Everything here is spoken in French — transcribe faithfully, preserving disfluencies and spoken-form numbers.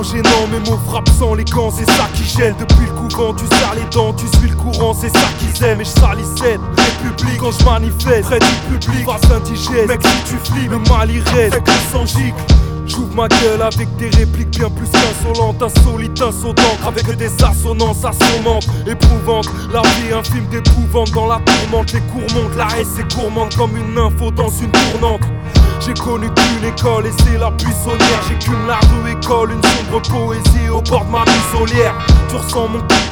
gênant, mes mots frappent sans les gants, c'est ça qui gêne. Depuis le couvent, tu serres les dents, tu suis le courant, c'est ça qu'ils aiment. Et je salissais République quand je manifeste, près du public, face indigène. Mec, si tu flippes, le mal y reste, fait que le sang gicle. J'ouvre ma gueule avec des répliques bien plus qu'insolentes, insolites, insolentes, avec des assonances assommantes, éprouvantes. La vie est un film d'épouvante dans la tourmente, les cours montent, la haine c'est gourmande comme une info dans une tournante. J'ai connu qu'une école et c'est la buissonnière. J'écume la rue école, une sombre poésie au bord de ma muselière. Tu ressens mon coup